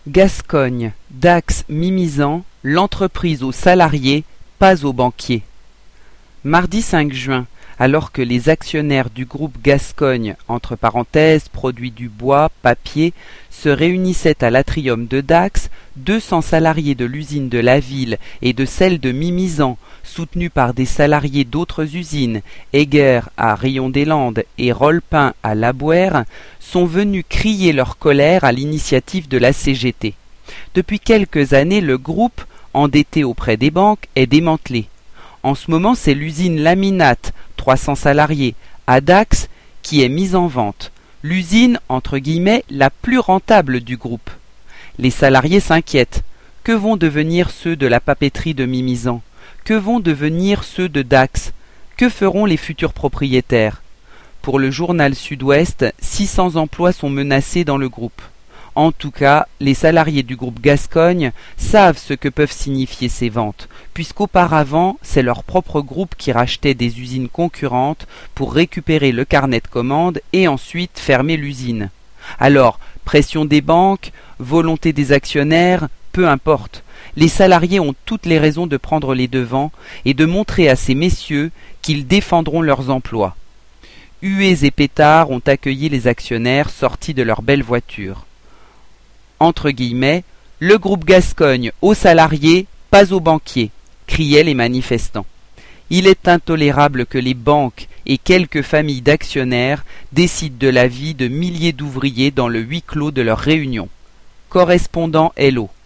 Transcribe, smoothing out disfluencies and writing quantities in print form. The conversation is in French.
Gascogne, Dax, Mimizan, l'entreprise aux salariés, pas aux banquiers. Mardi 5 juin, alors que les actionnaires du groupe Gascogne, entre parenthèses, produits du bois, papier, se réunissaient à l'atrium de Dax, 200 salariés de l'usine de la ville et de celle de Mimizan, soutenus par des salariés d'autres usines, Egger à Rayon-des-Landes et Rolpin à Labouère, sont venus crier leur colère à l'initiative de la CGT. Depuis quelques années, le groupe, endetté auprès des banques, est démantelé. En ce moment, c'est l'usine Laminate, 300 salariés, à Dax, qui est mise en vente. L'usine, entre guillemets, la plus rentable du groupe. Les salariés s'inquiètent. Que vont devenir ceux de la papeterie de Mimizan? Que vont devenir ceux de Dax? Que feront les futurs propriétaires? Pour le journal Sud-Ouest, 600 emplois sont menacés dans le groupe. En tout cas, les salariés du groupe Gascogne savent ce que peuvent signifier ces ventes, puisqu'auparavant, c'est leur propre groupe qui rachetait des usines concurrentes pour récupérer le carnet de commandes et ensuite fermer l'usine. Alors, pression des banques, volonté des actionnaires, peu importe. Les salariés ont toutes les raisons de prendre les devants et de montrer à ces messieurs qu'ils défendront leurs emplois. Huées et pétards ont accueilli les actionnaires sortis de leur belle voiture. Entre guillemets, le groupe Gascogne aux salariés, pas aux banquiers, criaient les manifestants. Il est intolérable que les banques et quelques familles d'actionnaires décident de la vie de milliers d'ouvriers dans le huis clos de leur réunion. Correspondant Hello.